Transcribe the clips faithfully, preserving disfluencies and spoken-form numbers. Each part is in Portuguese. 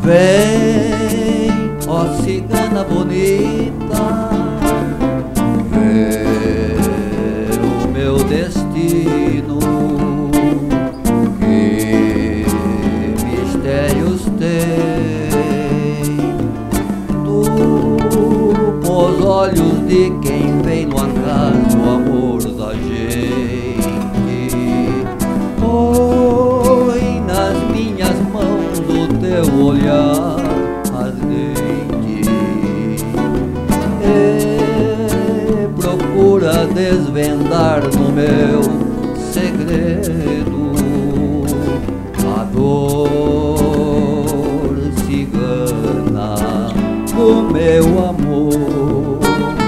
Vem, ó cigana bonita, ver o meu destino. Que mistérios tem tu, os olhos de quem vem no acaso o amor da gente. Põe nas minhas mãos o teu olhar ardente e procura desvendar no meu segredo a dor cigana do meu amor.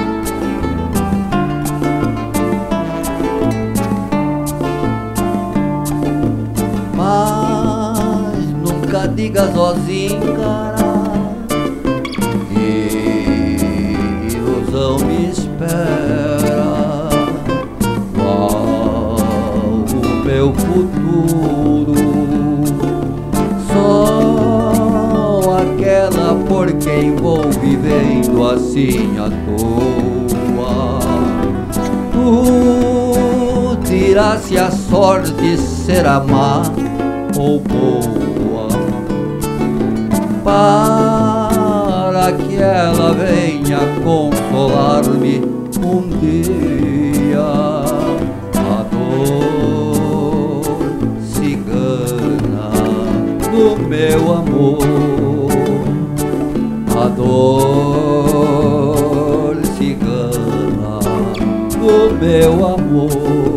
Mas nunca digas, ó zingara, que ilusão me espera. Qual o meu futuro? Só aquela por quem vou vivendo assim à toa. Tu dirás se a sorte será má ou boa, para que ela venha consolar-me um dia. A dor cigana do meu amor, a dor cigana do meu amor.